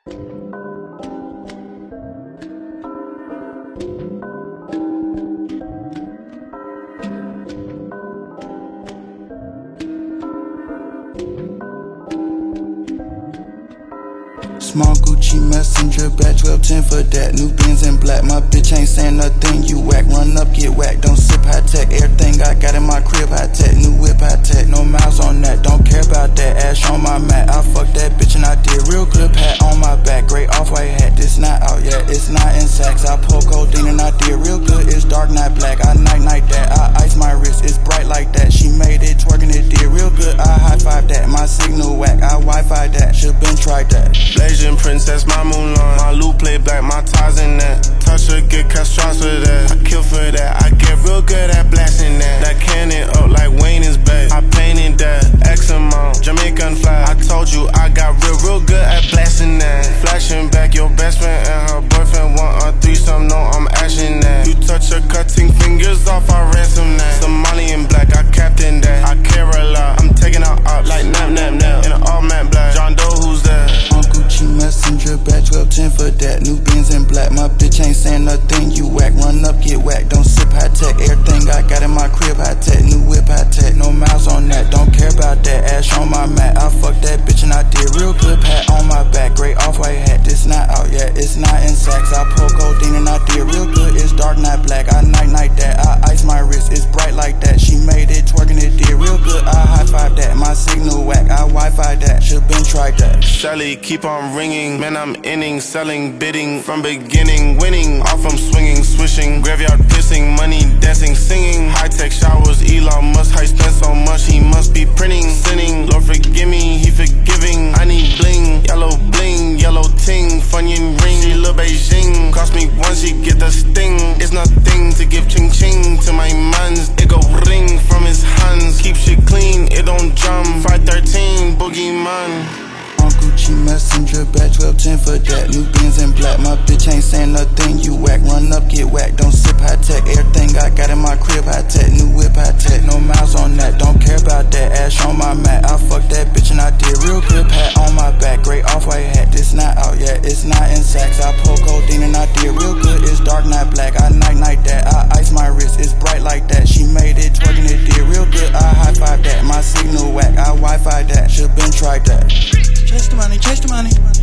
Small Gucci messenger, back 1210 for that. New Benz in black, my bitch ain't saying nothing. You whack, run up, get whacked. Don't sip high tech, everything I got in my crib high tech. New whip high tech, no miles on that. Don't care about that, ash on my mat. I fucked that bitch and I did real good. Pat on my back, great off-white hat. This not out yet, it's not in sacks. I pull codeine and I did real good. It's dark, not black. I night that. I ice my wrist, it's bright like that. She made it twerking, it did real good. I high five that, my signal whack. I Wi-Fi that, should been tried that. Blasian princess, my Mulan. My loop play black, my ties in that. Touch her, get cut shots for that. I kill for that, I get real good at blasting that. That cannon up like Wayne is back. I painted that, X amount, Jamaican flag. I told you I got real good at blasting that. Flashing back, your best friend and her boyfriend want a threesome, no, I'm ashing that. You touch her, cutting fingers off, I ransom that. Somali in black, I captain that. I care a lot, I'm taking her up like nap, nap, nap. In an all matte black, John Doe, who's that? Gucci messenger, back 1210 for that. New Benz in black, my bitch ain't saying nothing. You whack, run up, get whacked. Don't sip high tech, everything I got in my crib high tech. New whip high tech, no miles on that. Don't care about that, ash on my mat. I fucked that bitch and I did real good. Pat on my back, great off-white hat. This not out yet, it's not in sacks. I pull codeine and I did real good. It's dark, not black. I night that. I ice my wrist, it's bright like that. She made it twerking, it did real good. I high five that, my signal whack. I Wi-Fi that, should been tried that. Shelly, keep on ringing. Man, I'm inning, selling, bidding. From beginning, winning. Off I'm swinging, swishing. Graveyard pissing, money dancing, singing. High-tech showers, Elon Musk. High spend so much, he must be printing. Sinning, Lord forgive me, he forgiving. I need bling, yellow ting. Funyun ring, she lil' Beijing. Cost me once, she get the sting. It's nothing to give ching ching to my mans. It go ring from his hands. Keep shit clean, it don't jump. 513, boogeyman. Gucci messenger, back 1210 for that. New Benz in black, my bitch ain't saying nothing. You whack, run up, get whacked. Don't sip high tech, everything I got in my crib high tech. New whip high tech, no miles on that. Don't care about that, ash on my mat. I fucked that bitch and I did real good. Pat on my back, great off-white hat. This not out yet, it's not in sacks. I pull codeine and I did real good. It's dark, not black. I night that. I ice my wrist, it's bright like that. She made it twerking, it did real good. I high five that, my signal whack. I Wi-Fi that, should been tried that. Chase the money, chase the money.